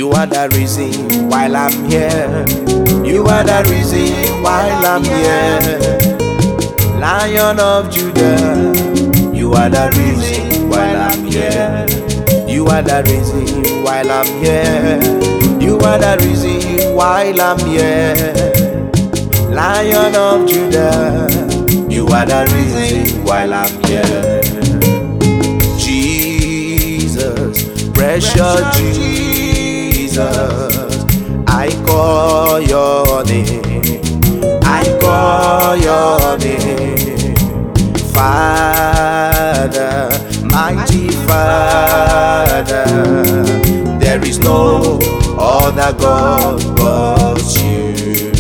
You are the reason why I'm here. You are the reason why I'm here. Lion of Judah, you are the reason why I'm here. You are the reason why I'm here. You are the reason why I'm here. Lion of Judah, you are the reason why I'm here. Jesus, precious Jesus, I call your name. I call your name. Father, mighty Father, there is no other God but you.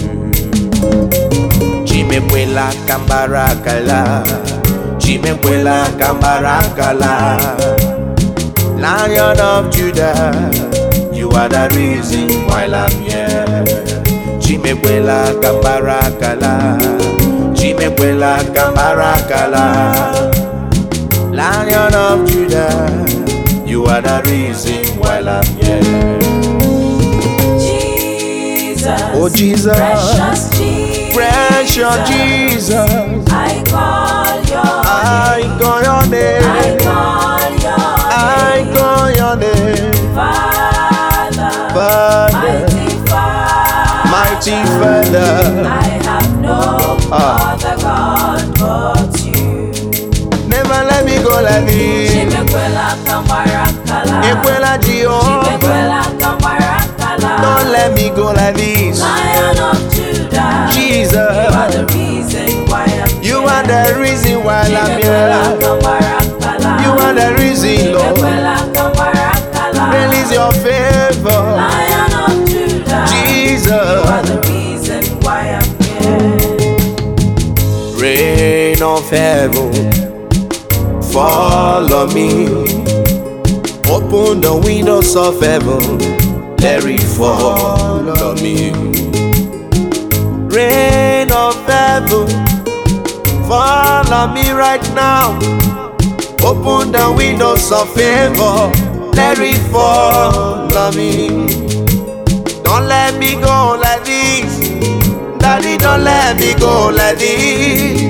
Chimekwela kambarakala, Chimekwela kambarakala. Lion of Judah, you are the reason why I'm here. Chimekwela kambarakala, Chimekwela kambarakala. Lion of Judah, you are the reason why I'm here. Jesus, oh Jesus, precious Jesus, I call your name. I call your name. Father, mighty Father, I have no other God but you. Never let me go like this. Chimekwela kambarakala, Ekwela Jehovah, Chimekwela kambarakala. don't let me go like this. Lion of Judah, Jesus, you are the reason why I'm here. you are the reason why I'm Chimekwela here. kambarakala, You are the reason, Lord. Chimekwela kambarakala. Release your favor. Lion of Judah, Jesus, you are the reason why I'm here. rain of heaven, follow me. Open the windows of heaven, let it follow me. Rain of heaven, follow me right now. Open the windows of heaven, let it follow me. Don't let me go like this, Daddy, don't let me go like this.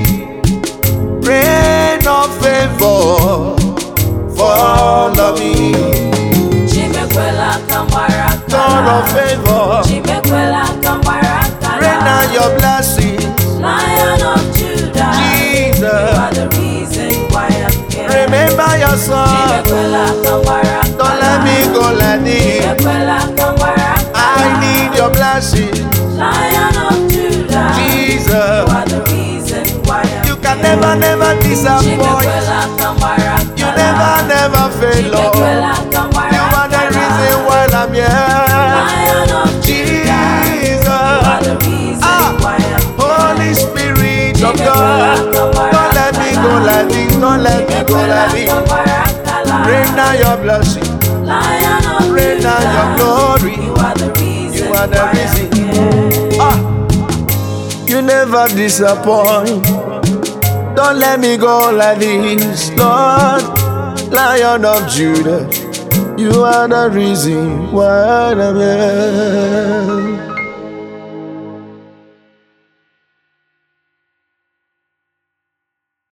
Rain of favor, follow me. Chimekwela kambarakala, God of favor, Chimekwela kambarakala. rain down your blessings. Lion of Judah, Jesus, you are the reason why I'm here. remember your son. Chimekwela kambarakala, Don't let me go like this. Chimekwela kambarakala. I need your blessings. Lion of Judah, Jesus, you are the reason why I'm you can here. never disappoint. Chimekwela kambarakala, You never fail, Lord. Chimekwela You kambarakala. are the reason why I'm here. Lion of Judah, you are the Jesus, reason why I'm here. Holy Spirit of God, don't let me go like this. Don't let me go like this. Rain down your blessing, Lion of rain down your Judah, glory. you are the reason You are the why I'm reason. here. You never disappoint. Don't let me go like this, Lord. Lion of Judah, you are the reason why I'm here.